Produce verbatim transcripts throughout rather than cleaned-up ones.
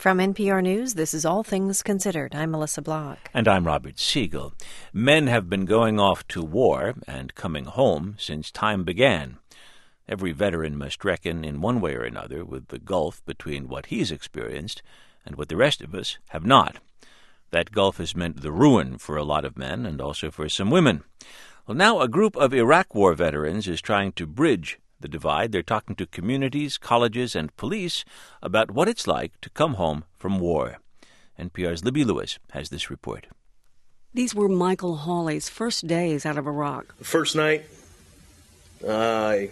From N P R News, this is All Things Considered. I'm Melissa Block. And I'm Robert Siegel. Men have been going off to war and coming home since time began. Every veteran must reckon in one way or another with the gulf between what he's experienced and what the rest of us have not. That gulf has meant the ruin for a lot of men and also for some women. Well, now a group of Iraq War veterans is trying to bridge the divide. They're talking to communities, colleges, and police about what it's like to come home from war. N P R's Libby Lewis has this report. These were Michael Hawley's first days out of Iraq. The first night, uh, I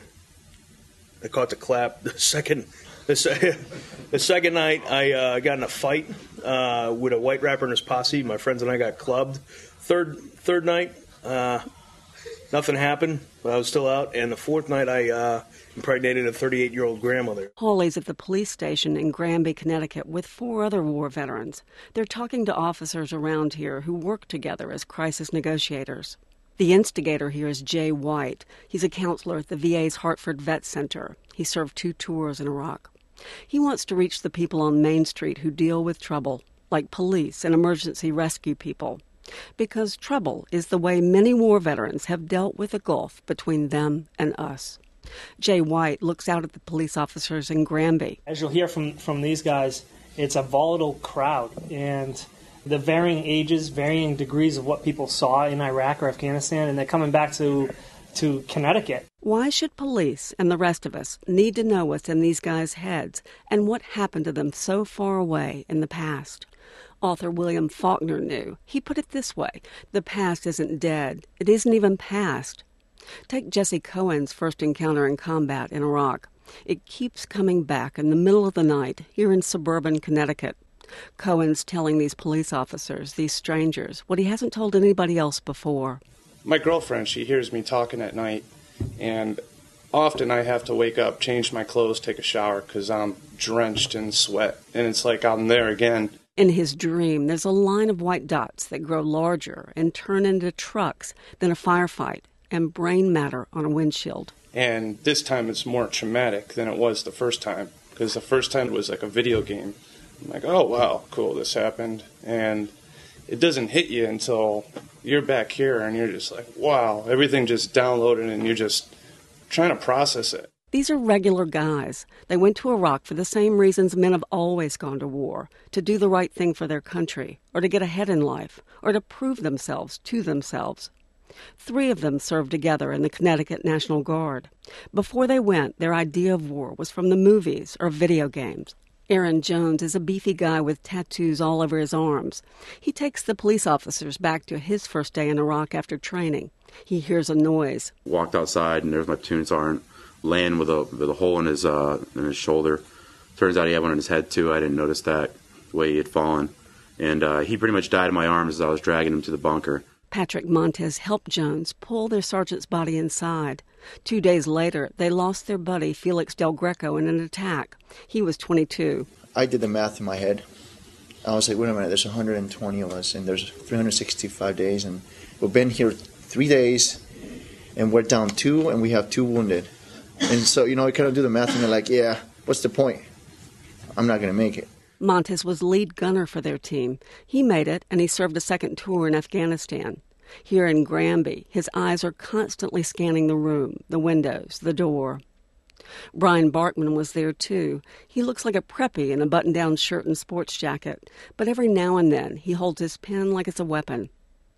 I caught the clap. The second, the, se- the second night, I uh, got in a fight uh, with a white rapper and his posse. My friends and I got clubbed. Third third night, uh, nothing happened, but I was still out. And the fourth night, I uh, impregnated a thirty-eight-year-old grandmother. Hawley's at the police station in Granby, Connecticut, with four other war veterans. They're talking to officers around here who work together as crisis negotiators. The instigator here is Jay White. He's a counselor at the V A's Hartford Vet Center. He served two tours in Iraq. He wants to reach the people on Main Street who deal with trouble, like police and emergency rescue people. Because trouble is the way many war veterans have dealt with the gulf between them and us. Jay White looks out at the police officers in Granby. As you'll hear from, from these guys, it's a volatile crowd, and the varying ages, varying degrees of what people saw in Iraq or Afghanistan, and they're coming back to to Connecticut. Why should police and the rest of us need to know what's in these guys' heads and what happened to them so far away in the past? Author William Faulkner knew. He put it this way: the past isn't dead. It isn't even past. Take Jesse Cohen's first encounter in combat in Iraq. It keeps coming back in the middle of the night here in suburban Connecticut. Cohen's telling these police officers, these strangers, what he hasn't told anybody else before. My girlfriend, she hears me talking at night, and often I have to wake up, change my clothes, take a shower, because I'm drenched in sweat, and it's like I'm there again. In his dream, there's a line of white dots that grow larger and turn into trucks, then a firefight, and brain matter on a windshield. And this time it's more traumatic than it was the first time, because the first time it was like a video game. I'm like, oh, wow, cool, this happened. And it doesn't hit you until you're back here and you're just like, wow, everything just downloaded and you're just trying to process it. These are regular guys. They went to Iraq for the same reasons men have always gone to war, to do the right thing for their country, or to get ahead in life, or to prove themselves to themselves. Three of them served together in the Connecticut National Guard. Before they went, their idea of war was from the movies or video games. Aaron Jones is a beefy guy with tattoos all over his arms. He takes the police officers back to his first day in Iraq after training. He hears a noise. Walked outside, and there's my platoon sergeant laying with a with a hole in his uh, in his shoulder. Turns out he had one in his head too. I didn't notice that, the way he had fallen, and uh, he pretty much died in my arms as I was dragging him to the bunker. Patrick Montez helped Jones pull their sergeant's body inside. Two days later, they lost their buddy Felix Del Greco in an attack. He was twenty-two. I did the math in my head. I was like, wait a minute, there's one hundred twenty of us, and there's three hundred sixty-five days, and we've been here three days, and we're down two, and we have two wounded. And so, you know, I kind of do the math, and they're like, yeah, what's the point? I'm not going to make it. Montez was lead gunner for their team. He made it, and he served a second tour in Afghanistan. Here in Granby, his eyes are constantly scanning the room, the windows, the door. Brian Barkman was there, too. He looks like a preppy in a button-down shirt and sports jacket, but every now and then he holds his pen like it's a weapon.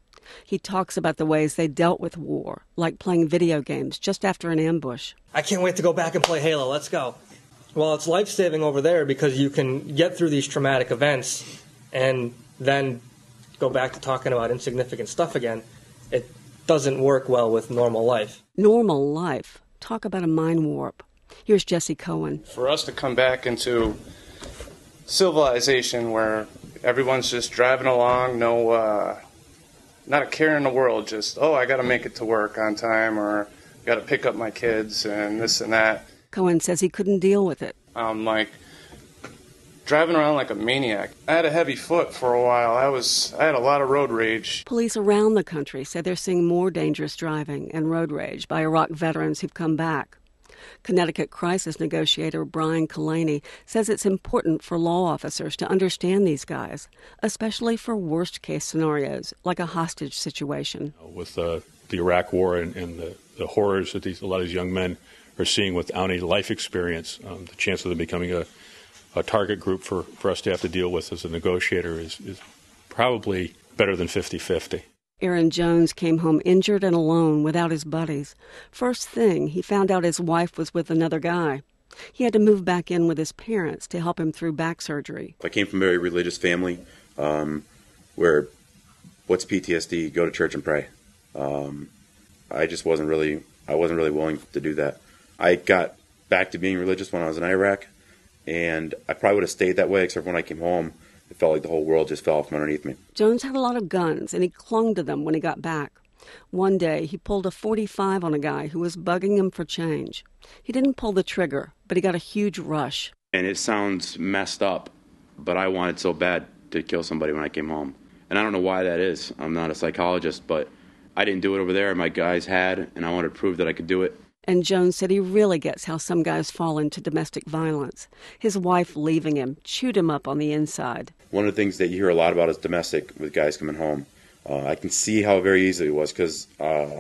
He talks about the ways they dealt with war, like playing video games just after an ambush. I can't wait to go back and play Halo. Let's go. Well, it's life-saving over there because you can get through these traumatic events and then go back to talking about insignificant stuff again. It doesn't work well with normal life. Normal life? Talk about a mind warp. Here's Jesse Cohen. For us to come back into civilization where everyone's just driving along, no, uh, not a care in the world, just, oh, I got to make it to work on time, or got to pick up my kids and this and that. Cohen says he couldn't deal with it. I'm like driving around like a maniac. I had a heavy foot for a while. I was, I had a lot of road rage. Police around the country say they're seeing more dangerous driving and road rage by Iraq veterans who've come back. Connecticut crisis negotiator Brian Kalani says it's important for law officers to understand these guys, especially for worst-case scenarios, like a hostage situation. With uh, the Iraq War and, and the, the horrors that these, a lot of these young men are seeing without any life experience, um, the chance of them becoming a, a target group for, for us to have to deal with as a negotiator is, is probably better than fifty-fifty. Aaron Jones came home injured and alone without his buddies. First thing, he found out his wife was with another guy. He had to move back in with his parents to help him through back surgery. I came from a very religious family um, where what's P T S D? Go to church and pray. Um, I just wasn't really, I wasn't really willing to do that. I got back to being religious when I was in Iraq, and I probably would have stayed that way, except when I came home, it felt like the whole world just fell from underneath me. Jones had a lot of guns, and he clung to them when he got back. One day, he pulled a forty-five on a guy who was bugging him for change. He didn't pull the trigger, but he got a huge rush. And it sounds messed up, but I wanted so bad to kill somebody when I came home. And I don't know why that is. I'm not a psychologist, but I didn't do it over there. My guys had, and I wanted to prove that I could do it. And Jones said he really gets how some guys fall into domestic violence. His wife leaving him chewed him up on the inside. One of the things that you hear a lot about is domestic with guys coming home. Uh, I can see how very easy it was because uh,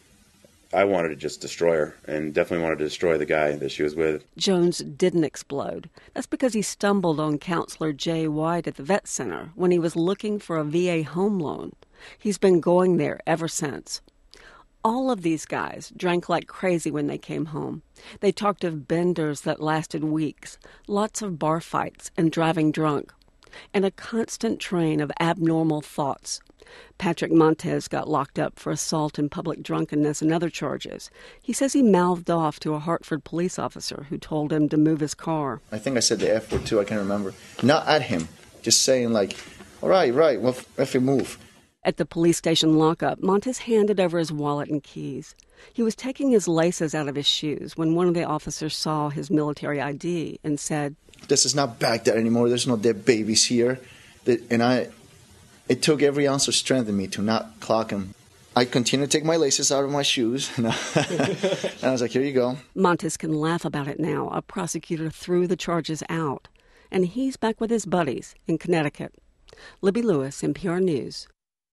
I wanted to just destroy her and definitely wanted to destroy the guy that she was with. Jones didn't explode. That's because he stumbled on counselor Jay White at the vet center when he was looking for a V A home loan. He's been going there ever since. All of these guys drank like crazy when they came home. They talked of benders that lasted weeks, lots of bar fights and driving drunk, and a constant train of abnormal thoughts. Patrick Montez got locked up for assault and public drunkenness and other charges. He says he mouthed off to a Hartford police officer who told him to move his car. I think I said the F word too, I can't remember. Not at him, just saying like, all right, right, well, if you move. At the police station lockup, Montez handed over his wallet and keys. He was taking his laces out of his shoes when one of the officers saw his military I D and said, "This is not Baghdad anymore. There's no dead babies here." And I, it took every ounce of strength in me to not clock him. I continued to take my laces out of my shoes, and I was like, "Here you go." Montez can laugh about it now. A prosecutor threw the charges out, and he's back with his buddies in Connecticut. Libby Lewis, N P R News.